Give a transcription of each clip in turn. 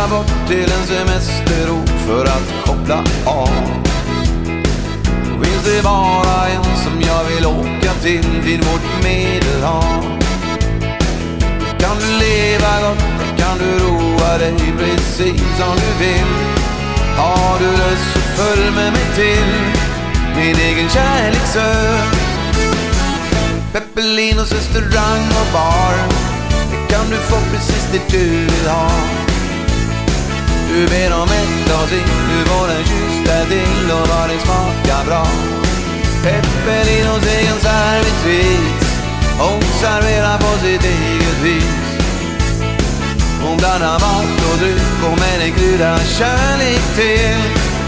bort till en semesterort för att koppla av. Finns det bara en som jag vill åka till vid vårt Medelhav. Kan du leva gott, kan du roa dig precis som du vill. Har du lust så följ med mig till min egen kärleksö. Peppelinos restaurang och bar, det kan du få precis det du vill ha. Du ber om ett glas in, du får en kyss där till och vad det smakar bra. Peppelinos egen servitris, hon serverar på sitt eget vis. Hon blandar mat och dryck och med en krydda kärlek till.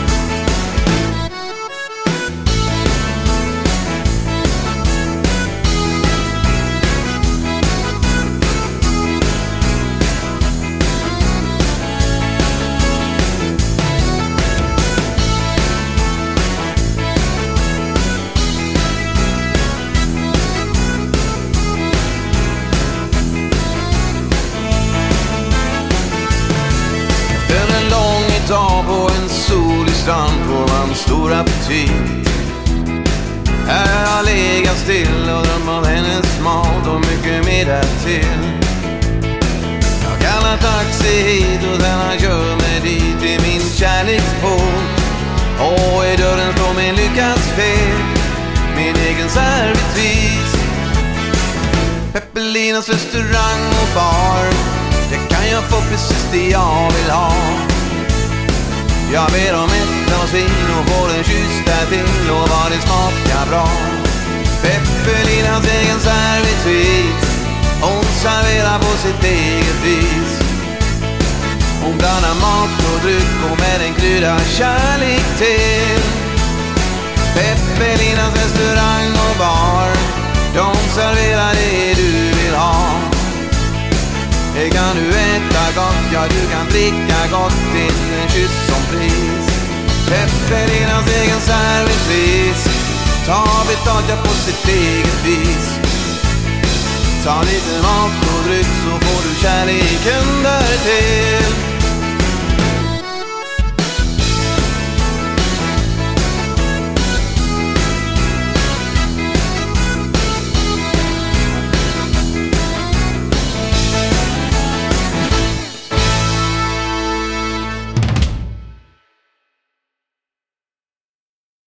Dag på en solig strand får man stor aptit. Här har jag legat still och drömt om hennes mat och mycket mer därtill. Jag kallar taxi hit och sen kör mig dit till min kärleksport. Och i dörren står min lyckas fel, min egen servitris. Peppelinos restaurang och bar, det kan jag få precis det jag vill ha. Jag ber om ett glas vin och får en kyss där till och vad det smakar bra. Peppelinas egen servitris, hon serverar på sitt eget vis. Hon blandar mat och dryck och med en krydda kärlek till. Peppelinas restaurang och bar, de serverar det du vill ha. Det kan du äta gott, ja du kan dricka gott till en kyss som pris. Peppelinas egen servitris, ta betalt ja på sitt eget vis. Ta lite mat och dryck så får du kärleken där till.